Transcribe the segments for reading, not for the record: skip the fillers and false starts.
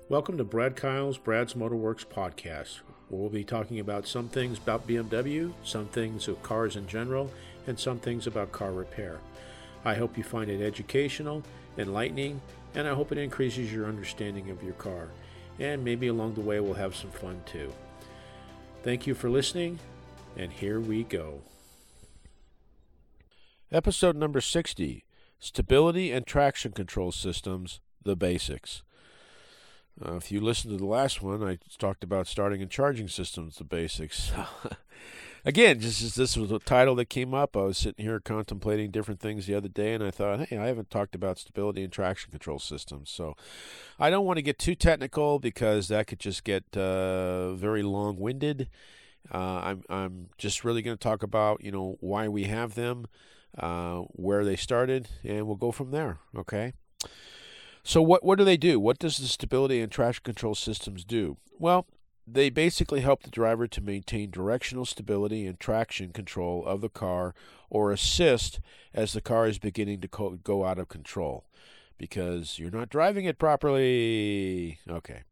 Welcome to Brad Kyle's Brad's Motorworks podcast, where we'll be talking about some things about BMW, some things of cars in general, and some things about car repair. I hope you find it educational, enlightening, and I hope it increases your understanding of your car. And maybe along the way we'll have some fun too. Thank you for listening, and here we go. Episode number 60, Stability and Traction Control Systems, the Basics. If you listened to the last one, I talked about starting and charging systems, the basics. Again, this was a title that came up. I was sitting here contemplating different things the other day, and I thought, hey, I haven't talked about stability and traction control systems. So I don't want to get too technical because that could just get very long-winded. I'm just really going to talk about, why we have them, where they started, and we'll go from there, okay? So what do they do? What does the stability and traction control systems do? Well, they basically help the driver to maintain directional stability and traction control of the car, or assist as the car is beginning to go out of control because you're not driving it properly. Okay.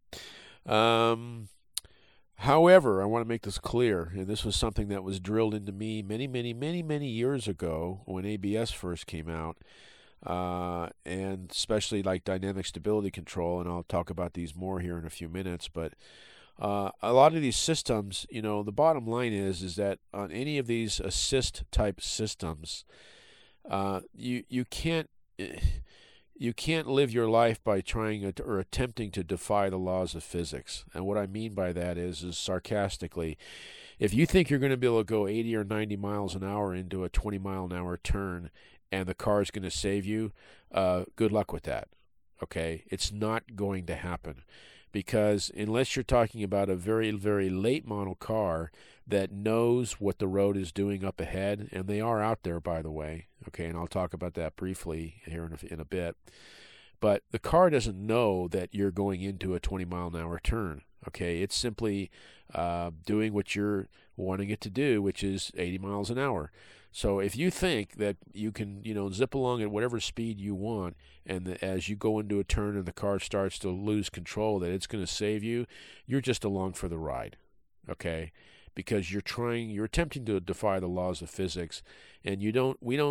However, I want to make this clear, and this was something that was drilled into me many years ago when ABS first came out. And especially like dynamic stability control, and I'll talk about these more here in a few minutes, but a lot of these systems, the bottom line is that on any of these assist type systems, you can't live your life by trying or attempting to defy the laws of physics. And what I mean by that is sarcastically, if you think you're going to be able to go 80 or 90 miles an hour into a 20 mile an hour turn and the car is going to save you, good luck with that, okay? It's not going to happen because unless you're talking about a very, very late model car that knows what the road is doing up ahead, and they are out there, by the way, okay, and I'll talk about that briefly here in a bit, but the car doesn't know that you're going into a 20 mile an hour turn, okay? It's simply doing what you're wanting it to do, which is 80 miles an hour. So if you think that you can, zip along at whatever speed you want, and as you go into a turn and the car starts to lose control, that it's going to save you, you're just along for the ride, okay? Because you're attempting to defy the laws of physics, and we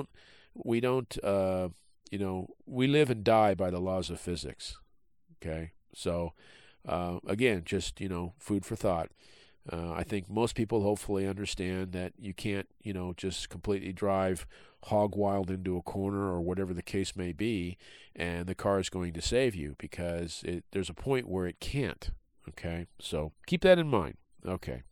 live and die by the laws of physics, okay? So, again, just, food for thought. I think most people hopefully understand that you can't, just completely drive hog wild into a corner or whatever the case may be, and the car is going to save you because there's a point where it can't, okay? So keep that in mind, okay?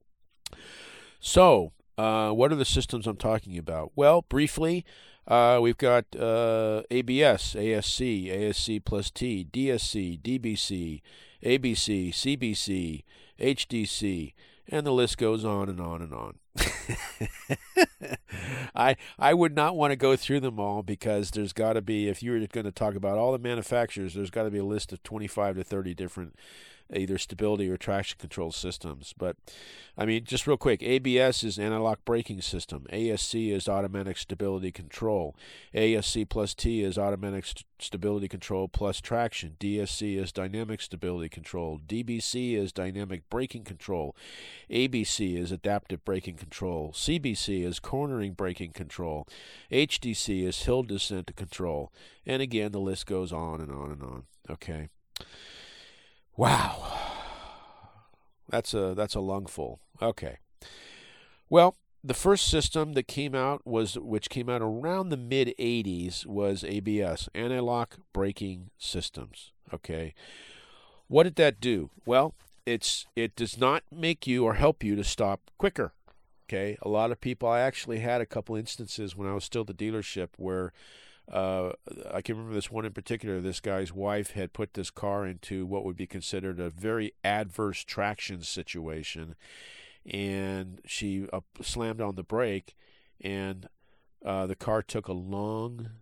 So what are the systems I'm talking about? Well, briefly, we've got ABS, ASC, ASC plus T, DSC, DBC, ABC, CBC, HDC, and the list goes on and on and on. I would not want to go through them all because there's got to be, if you were going to talk about all the manufacturers, there's got to be a list of 25 to 30 different either stability or traction control systems. But, just real quick, ABS is anti-lock braking system. ASC is automatic stability control. ASC plus T is automatic stability control plus traction. DSC is dynamic stability control. DBC is dynamic braking control. ABC is adaptive braking control. CBC is cornering braking control. HDC is hill descent control. And again, the list goes on and on and on. Okay. Wow, that's a lungful. Okay, well, the first system that came out which came out around the mid '80s, was ABS, anti-lock braking systems. Okay, what did that do? Well, it does not make you or help you to stop quicker. Okay, a lot of people. I actually had a couple instances when I was still at the dealership where. I can remember this one in particular. This guy's wife had put this car into what would be considered a very adverse traction situation, and she slammed on the brake, and the car took a long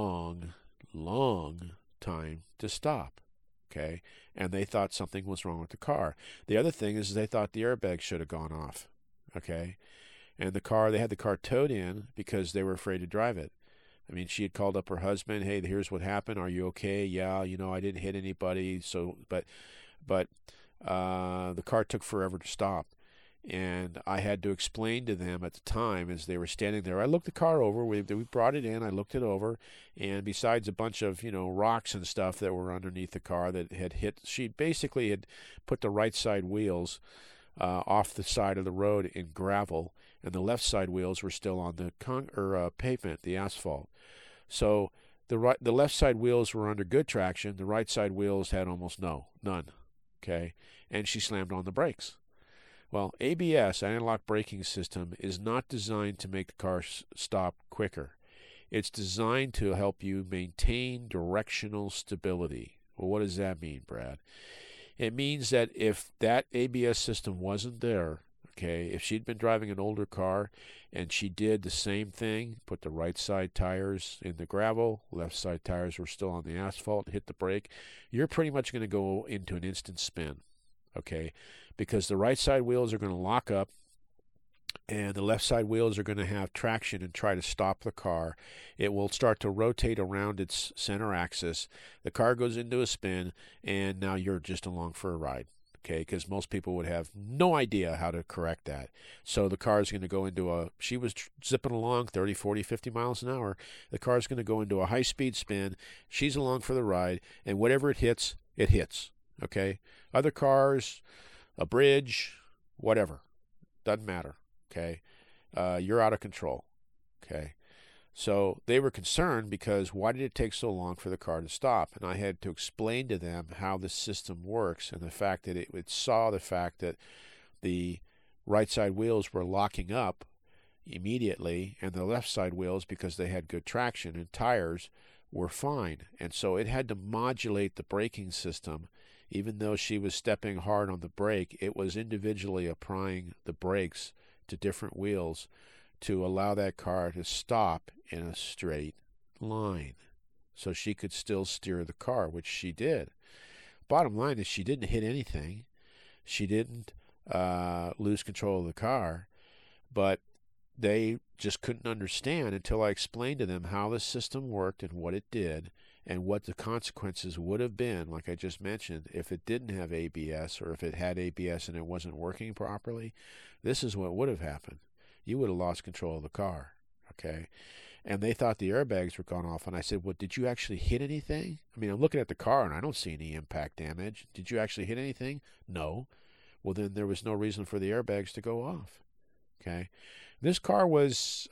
time to stop. Okay, and they thought something was wrong with the car. The other thing is they thought the airbag should have gone off. Okay, and they had the car towed in because they were afraid to drive it. She had called up her husband. Hey, here's what happened. Are you okay? Yeah, I didn't hit anybody. So, but but the car took forever to stop. And I had to explain to them at the time as they were standing there. I looked the car over. We brought it in. I looked it over. And besides a bunch of, rocks and stuff that were underneath the car that had hit, she basically had put the right side wheels off the side of the road in gravel, and the left side wheels were still on the pavement, the asphalt. So the left side wheels were under good traction. The right side wheels had almost none. Okay, and she slammed on the brakes. Well, ABS, anti-lock braking system, is not designed to make the car stop quicker. It's designed to help you maintain directional stability. Well, what does that mean, Brad? It means that if that ABS system wasn't there, okay, if she'd been driving an older car and she did the same thing, put the right side tires in the gravel, left side tires were still on the asphalt, hit the brake, you're pretty much going to go into an instant spin. Okay, because the right side wheels are going to lock up and the left side wheels are going to have traction and try to stop the car. It will start to rotate around its center axis. The car goes into a spin, and now you're just along for a ride. Okay, because most people would have no idea how to correct that. So the car is going to go into she was zipping along 30, 40, 50 miles an hour. The car is going to go into a high-speed spin. She's along for the ride, and whatever it hits, it hits. Okay, other cars, a bridge, whatever, doesn't matter. Okay, you're out of control. Okay, so they were concerned because why did it take so long for the car to stop? And I had to explain to them how the system works and the fact that it saw the fact that the right side wheels were locking up immediately, and the left side wheels, because they had good traction and tires, were fine. And so it had to modulate the braking system. Even though she was stepping hard on the brake, it was individually applying the brakes to different wheels to allow that car to stop in a straight line so she could still steer the car, which she did. Bottom line is she didn't hit anything. She didn't lose control of the car, but they just couldn't understand until I explained to them how the system worked and what it did and what the consequences would have been, like I just mentioned, if it didn't have ABS or if it had ABS and it wasn't working properly. This is what would have happened. You would have lost control of the car, okay? And they thought the airbags were gone off, and I said, well, did you actually hit anything? I mean, I'm looking at the car, and I don't see any impact damage. Did you actually hit anything? No. Well, then there was no reason for the airbags to go off, okay? This car was,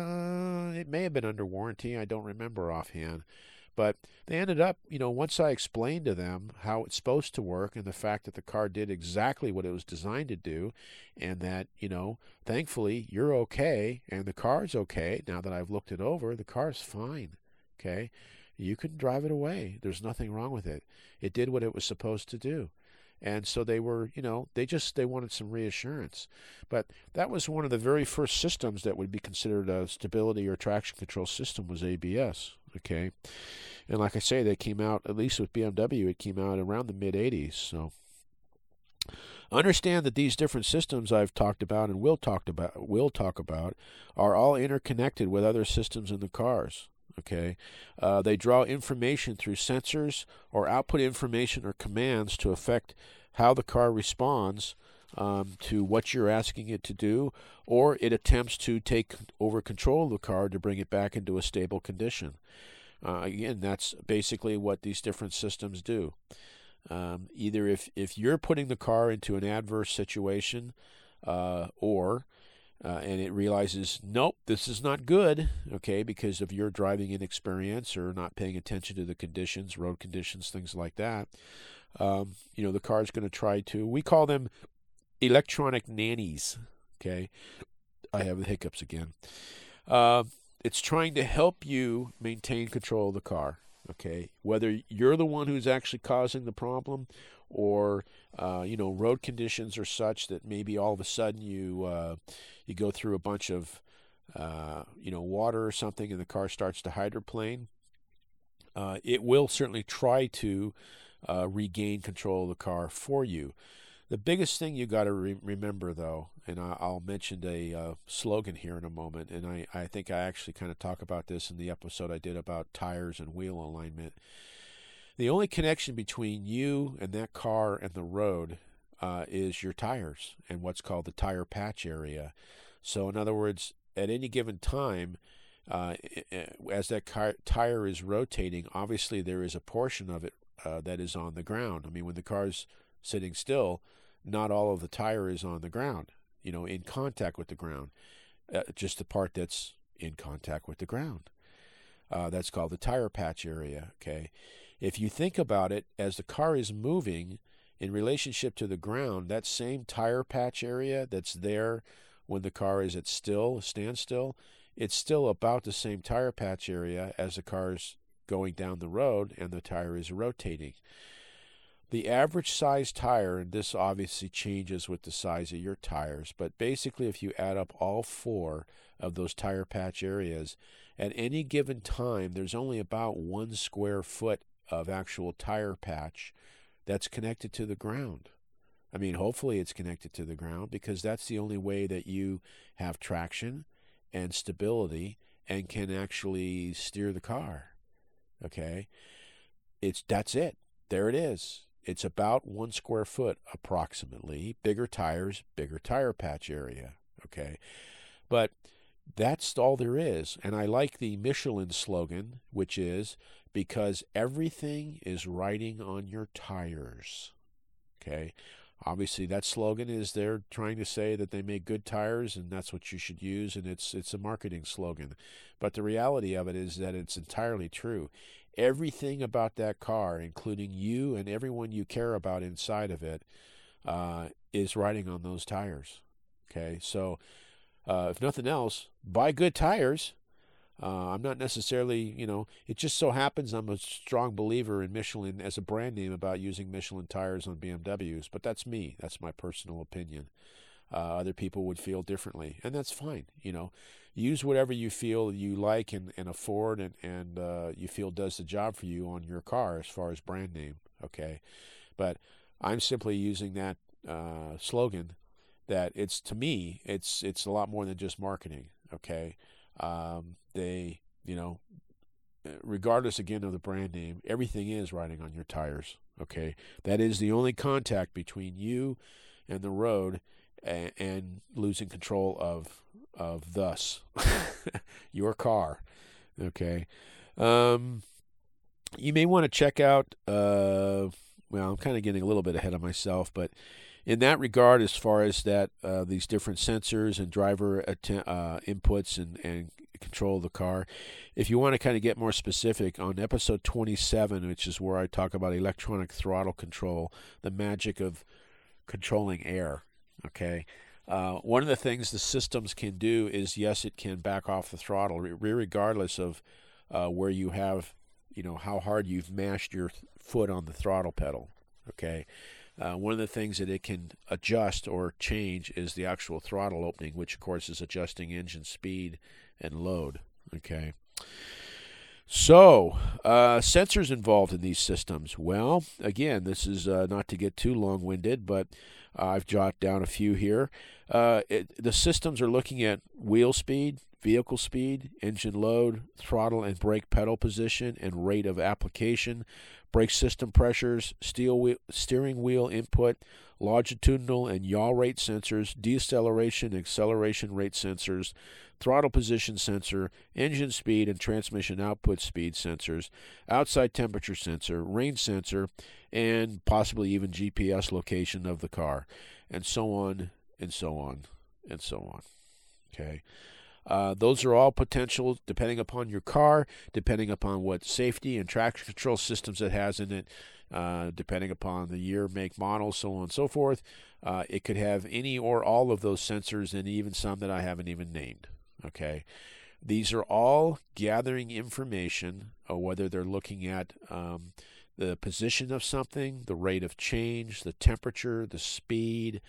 it may have been under warranty. I don't remember offhand. But they ended up, once I explained to them how it's supposed to work and the fact that the car did exactly what it was designed to do and that, thankfully you're okay and the car's okay. Now that I've looked it over, the car's fine, okay? You can drive it away. There's nothing wrong with it. It did what it was supposed to do. And so they were, they wanted some reassurance. But that was one of the very first systems that would be considered a stability or traction control system was ABS, okay? And like I say, they came out, at least with BMW, it came out around the mid-'80s. So understand that these different systems I've talked about and will talk about are all interconnected with other systems in the cars. Okay, they draw information through sensors or output information or commands to affect how the car responds to what you're asking it to do, or it attempts to take over control of the car to bring it back into a stable condition. Again, that's basically what these different systems do. Either if you're putting the car into an adverse situation and it realizes, nope, this is not good, okay, because of your driving inexperience or not paying attention to the conditions, road conditions, things like that. The car is going to try to, we call them electronic nannies, okay. I have the hiccups again. It's trying to help you maintain control of the car, okay, whether you're the one who's actually causing the problem or road conditions are such that maybe all of a sudden you go through a bunch of water or something and the car starts to hydroplane. It will certainly try to regain control of the car for you. The biggest thing you got to remember, though, and I'll mention a slogan here in a moment, and I think I actually kind of talk about this in the episode I did about tires and wheel alignment. The only connection between you and that car and the road is your tires and what's called the tire patch area. So in other words, at any given time, as that tire is rotating, obviously there is a portion of it that is on the ground. I mean, when the car's sitting still, not all of the tire is on the ground, in contact with the ground. Just the part that's in contact with the ground. That's called the tire patch area, okay? If you think about it, as the car is moving in relationship to the ground, that same tire patch area that's there when the car is at standstill, it's still about the same tire patch area as the car's going down the road and the tire is rotating. The average size tire, and this obviously changes with the size of your tires, but basically if you add up all 4 of those tire patch areas, at any given time there's only about 1 square foot of actual tire patch that's connected to the ground. I mean, hopefully it's connected to the ground, because that's the only way that you have traction and stability and can actually steer the car. Okay? That's it. There it is. It's about 1 square foot approximately. Bigger tires, bigger tire patch area. Okay? But that's all there is. And I like the Michelin slogan, which is, because everything is riding on your tires. Okay? Obviously, that slogan is they're trying to say that they make good tires and that's what you should use, and it's a marketing slogan. But the reality of it is that it's entirely true. Everything about that car, including you and everyone you care about inside of it, is riding on those tires. Okay, so if nothing else, buy good tires. I'm not necessarily, it just so happens I'm a strong believer in Michelin as a brand name about using Michelin tires on BMWs, but that's me. That's my personal opinion. Other people would feel differently, and that's fine. Use whatever you feel you like and afford and you feel does the job for you on your car as far as brand name, okay? But I'm simply using that slogan that to me, it's a lot more than just marketing, okay? They, regardless again of the brand name, everything is riding on your tires. Okay, that is the only contact between you and the road, and losing control of thus your car. Okay, you may want to check out. Well, I'm kind of getting a little bit ahead of myself, but in that regard, as far as that, these different sensors and driver inputs and control of the car, if you want to kind of get more specific, on episode 27, which is where I talk about electronic throttle control, the magic of controlling air, okay? One of the things the systems can do is, yes, it can back off the throttle, regardless of where you have, how hard you've mashed your foot on the throttle pedal, okay? One of the things that it can adjust or change is the actual throttle opening, which of course is adjusting engine speed and load. Okay. So, sensors involved in these systems. Well, again, this is not to get too long-winded, but I've jotted down a few here. The systems are looking at wheel speed, vehicle speed, engine load, throttle and brake pedal position, and rate of application, brake system pressures, steering wheel input, longitudinal and yaw rate sensors, deceleration and acceleration rate sensors, throttle position sensor, engine speed and transmission output speed sensors, outside temperature sensor, range sensor, and possibly even GPS location of the car, and so on, and so on, and so on. Okay. Those are all potential, depending upon your car, depending upon what safety and traction control systems it has in it, depending upon the year, make, model, so on and so forth. It could have any or all of those sensors, and even some that I haven't even named. Okay, these are all gathering information, whether they're looking at the position of something, the rate of change, the temperature, the speed,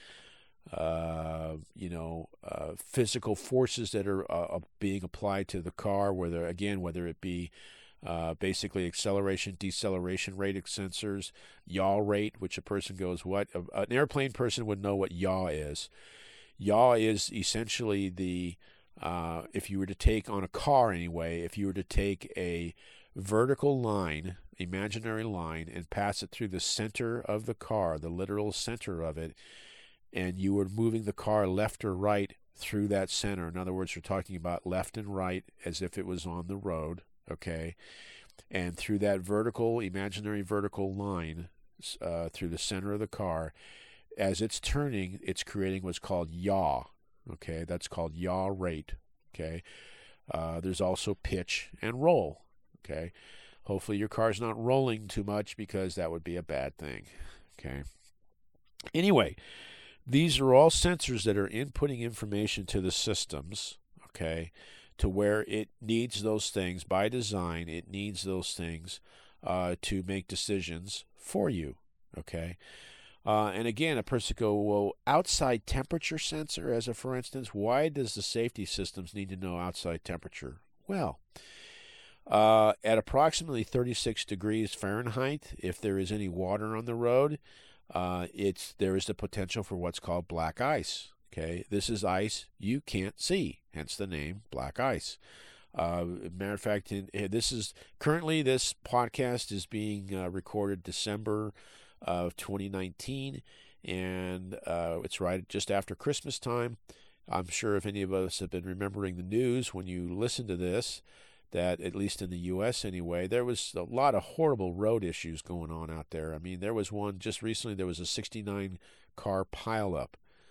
physical forces that are being applied to the car, whether it be basically acceleration, deceleration rate sensors, yaw rate, which a person goes, what? An airplane person would know what yaw is. Yaw is essentially the, if you were to take on a car anyway, if you were to take a vertical line imaginary line and pass it through the center of the car, the literal center of it, and you were moving the car left or right through that center. In other words, we're talking about left and right as if it was on the road, okay? And through that imaginary vertical line through the center of the car, as it's turning, it's creating what's called yaw, okay? That's called yaw rate, okay? There's also pitch and roll, okay? Hopefully your car's not rolling too much because that would be a bad thing, okay? Anyway, these are all sensors that are inputting information to the systems, okay, to where it needs those things. By design, it needs those things to make decisions for you, okay? And again, a person go, well, outside temperature sensor, as a for instance, why does the safety systems need to know outside temperature? Well, at approximately 36 degrees Fahrenheit, if there is any water on the road, there is the potential for what's called black ice. Okay, this is ice you can't see, hence the name black ice. Matter of fact, this podcast is being recorded December of 2019, and it's right just after Christmas time. I'm sure if any of us have been remembering the news when you listen to this, that at least in the U.S. anyway, there was a lot of horrible road issues going on out there. I mean, there was one just recently, there was a 69-car pileup.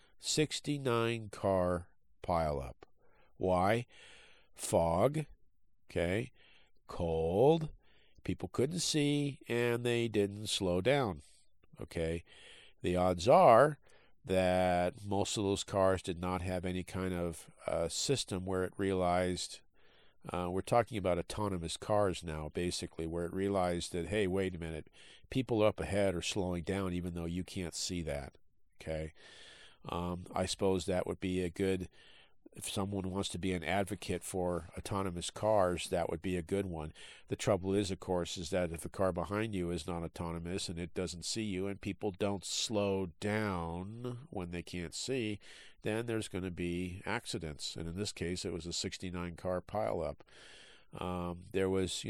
69-car pileup. Why? Fog, okay, cold, people couldn't see, and they didn't slow down, okay. The odds are that most of those cars did not have any kind of system where it realized, we're talking about autonomous cars now, basically, where it realized that, hey, wait a minute, people up ahead are slowing down even though you can't see that, okay. I suppose that would be a good, if someone wants to be an advocate for autonomous cars, that would be a good one. The trouble is, of course, is that if the car behind you is not autonomous and it doesn't see you and people don't slow down when they can't see, then there's going to be accidents. And in this case, it was a 69-car pileup. There was,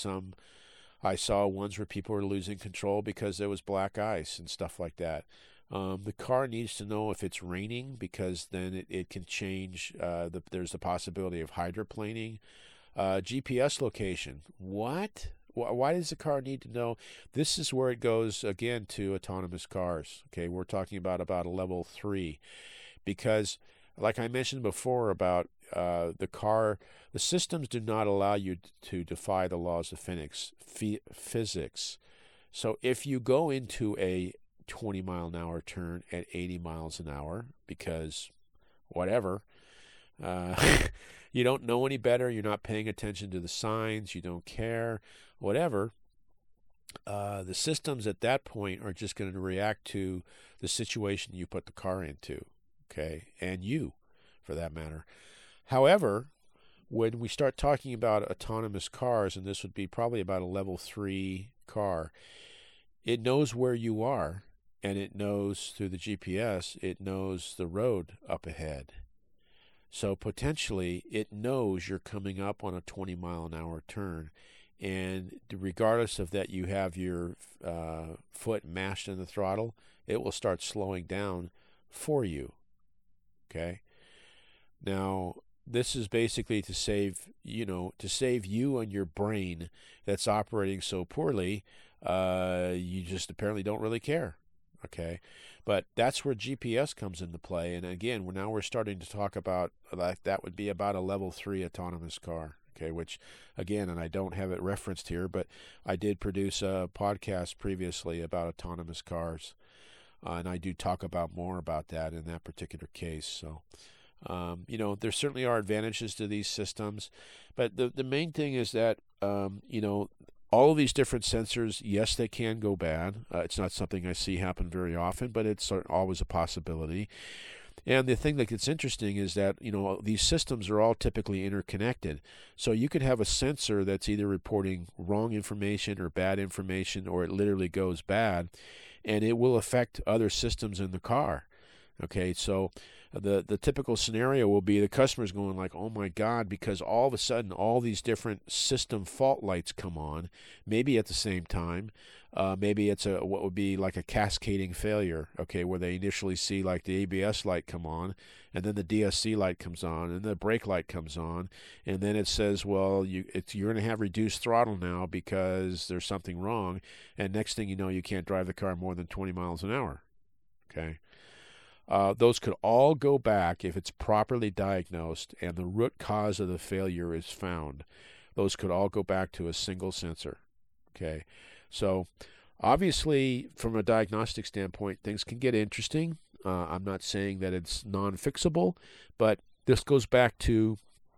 I saw ones where people were losing control because there was black ice and stuff like that. The car needs to know if it's raining because then it can change. There's the possibility of hydroplaning. GPS location. What? Why does the car need to know? This is where it goes, again, to autonomous cars. Okay, we're talking about a level 3. Because, like I mentioned before about the systems do not allow you to defy the laws of physics. So if you go into a 20-mile-an-hour turn at 80 miles an hour because whatever, you don't know any better, you're not paying attention to the signs, you don't care, whatever, the systems at that point are just going to react to the situation you put the car into, okay, and you, for that matter. However, when we start talking about autonomous cars, and this would be probably about a level 3 car, it knows where you are. And it knows through the GPS, it knows the road up ahead. So potentially, it knows you're coming up on a 20-mile-an-hour turn. And regardless of that you have your foot mashed in the throttle, it will start slowing down for you. Okay? Now, this is basically to save you and your brain that's operating so poorly, you just apparently don't really care. Okay, but that's where GPS comes into play. And again, we're starting to talk about that would be about a level 3 autonomous car. Okay, which again, and I don't have it referenced here, but I did produce a podcast previously about autonomous cars, and I do talk about more about that in that particular case. So, there certainly are advantages to these systems, but the main thing is that all of these different sensors, yes, they can go bad. It's not something I see happen very often, but it's always a possibility. And the thing that gets interesting is that, these systems are all typically interconnected. So you could have a sensor that's either reporting wrong information or bad information, or it literally goes bad, and it will affect other systems in the car. Okay, so the typical scenario will be the customer's going like, oh my God, because all of a sudden all these different system fault lights come on, maybe at the same time. Maybe it's what would be like a cascading failure, okay, where they initially see like the ABS light come on, and then the DSC light comes on, and the brake light comes on, and then it says, well, you're going to have reduced throttle now because there's something wrong, and next thing you know, you can't drive the car more than 20 miles an hour, okay? Those could all go back if it's properly diagnosed and the root cause of the failure is found. Those could all go back to a single sensor. Okay, so obviously from a diagnostic standpoint, things can get interesting. I'm not saying that it's non-fixable, but this goes back to,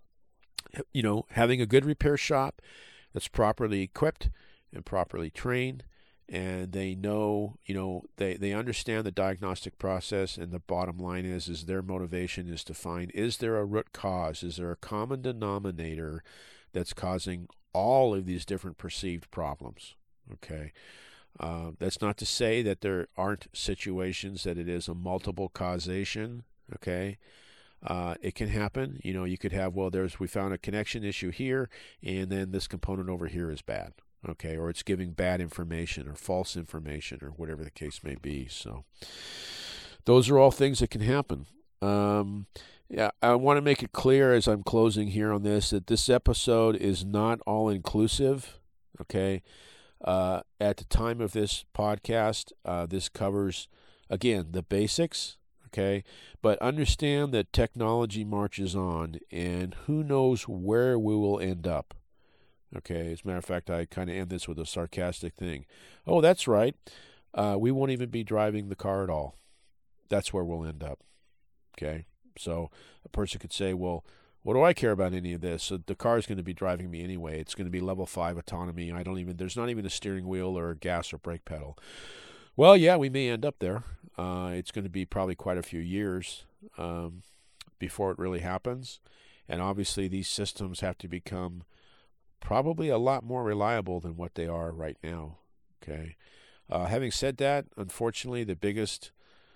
having a good repair shop that's properly equipped and properly trained, and they know, they understand the diagnostic process, and the bottom line is their motivation is to find, is there a root cause? Is there a common denominator that's causing all of these different perceived problems? Okay. That's not to say that there aren't situations that it is a multiple causation. Okay. It can happen. You could have, we found a connection issue here, and then this component over here is bad. Okay, or it's giving bad information or false information or whatever the case may be. So those are all things that can happen. Yeah, I want to make it clear as I'm closing here on this that this episode is not all inclusive. Okay, at the time of this podcast, this covers, again, the basics. Okay, but understand that technology marches on, and who knows where we will end up. Okay, as a matter of fact, I kind of end this with a sarcastic thing. Oh, that's right. We won't even be driving the car at all. That's where we'll end up. Okay, so a person could say, well, what do I care about any of this? So the car is going to be driving me anyway. It's going to be level 5 autonomy. There's not even a steering wheel or a gas or brake pedal. Well, yeah, we may end up there. It's going to be probably quite a few years before it really happens. And obviously these systems have to become probably a lot more reliable than what they are right now. Okay. Having said that, unfortunately, the biggest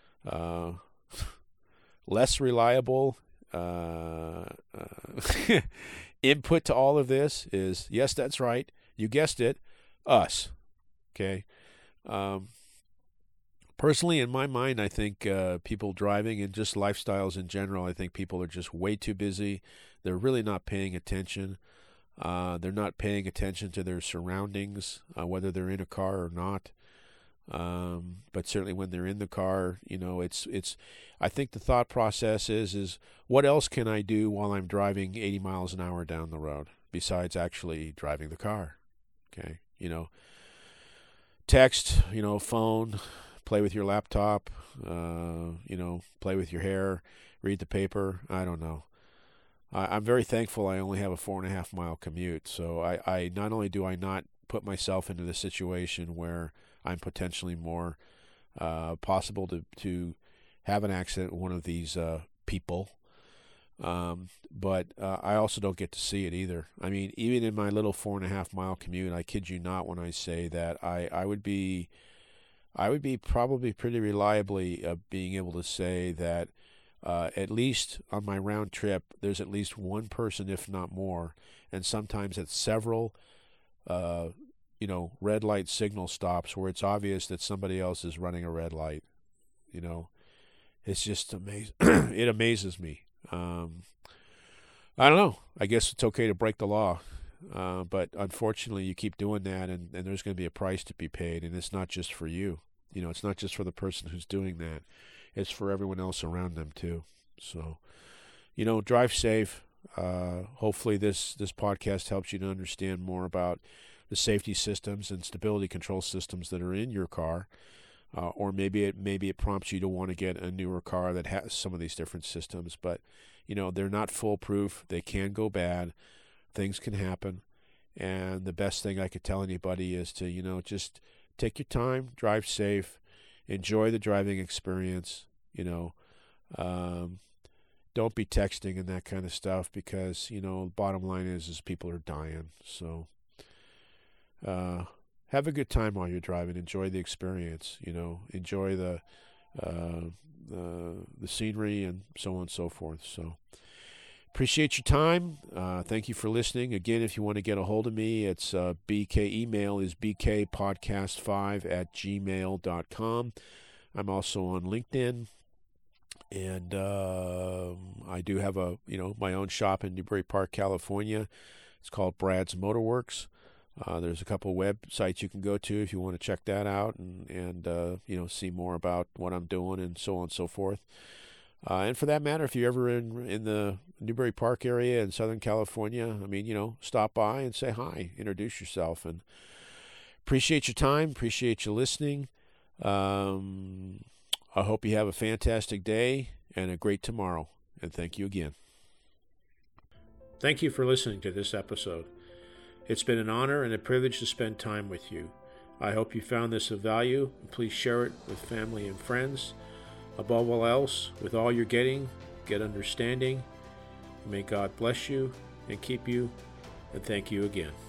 less reliable input to all of this is, yes, that's right, you guessed it, us. Okay. Personally, in my mind, I think people driving and just lifestyles in general, I think people are just way too busy. They're really not paying attention. They're not paying attention to their surroundings, whether they're in a car or not. But certainly when they're in the car, it's. I think the thought process is what else can I do while I'm driving 80 miles an hour down the road besides actually driving the car? Okay, text, phone, play with your laptop, play with your hair, read the paper. I don't know. I'm very thankful I only have a 4.5 mile commute. So I not only do I not put myself into the situation where I'm potentially more possible to have an accident with one of these people, but I also don't get to see it either. I mean, even in my little 4.5 mile commute, I kid you not when I say that I would be probably pretty reliably being able to say that at least on my round trip, there's at least one person, if not more, and sometimes it's several, red light signal stops where it's obvious that somebody else is running a red light. It's just amazing. It amazes me. I don't know. I guess it's okay to break the law. But unfortunately, you keep doing that, and there's going to be a price to be paid, and it's not just for you. It's not just for the person who's doing that. It's for everyone else around them, too. So, drive safe. Hopefully this podcast helps you to understand more about the safety systems and stability control systems that are in your car. Or maybe it prompts you to want to get a newer car that has some of these different systems. But, they're not foolproof. They can go bad. Things can happen. And the best thing I could tell anybody is to, just take your time, drive safe, enjoy the driving experience, don't be texting and that kind of stuff because, the bottom line is people are dying. So have a good time while you're driving. Enjoy the experience, enjoy the the scenery and so on and so forth. So appreciate your time. Thank you for listening. Again, if you want to get a hold of me, it's BK email is bkpodcast5@gmail.com. I'm also on LinkedIn, and I do have my own shop in Newbury Park, California. It's called Brad's Motorworks. There's a couple of websites you can go to if you want to check that out and see more about what I'm doing and so on and so forth. And for that matter, if you're ever in the Newbury Park area in Southern California, stop by and say hi, introduce yourself, and appreciate your time, appreciate you listening. I hope you have a fantastic day and a great tomorrow, and thank you again. Thank you for listening to this episode. It's been an honor and a privilege to spend time with you. I hope you found this of value. Please share it with family and friends. Above all else, with all you're getting, get understanding. May God bless you and keep you, and thank you again.